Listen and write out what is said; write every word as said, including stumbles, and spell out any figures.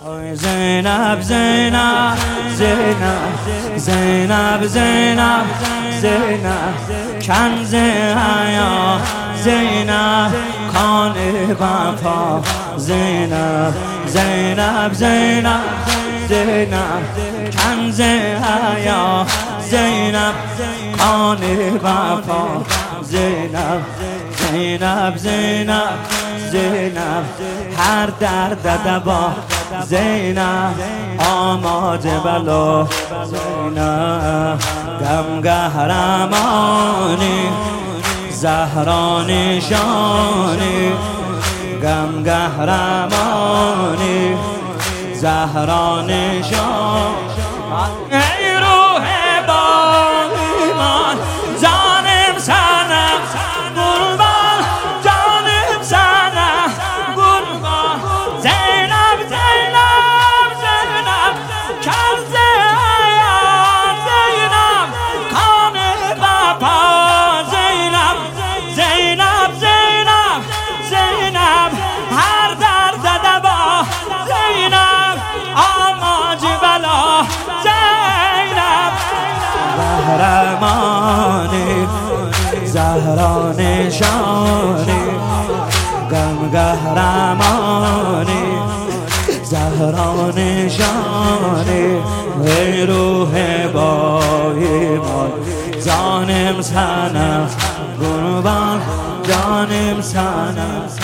زینب زینب زینب زینب زینب زینب کنز حیا زینب کان وفا زینب زینب زینب زینب کنز حیا زینب کان وفا زینب زینب زینب زینب هر درد دوا زینب آماده بلا زینب غم قهرمانی زهرا نشانی غم قهرمانی زهرا نشانی ای روح با ایمان جانم سنم قربان جانم سنم قربان زینب زینب زینب کنز حیات زینب کان وفا زینب زینب زینب زینب هر درد دوا زینب آماج بلا زینب قهرمانی زهرا نشانی غم قهرمانی زهرا نشانی ای روح با ایمان جانم سنم قربان جانم سنم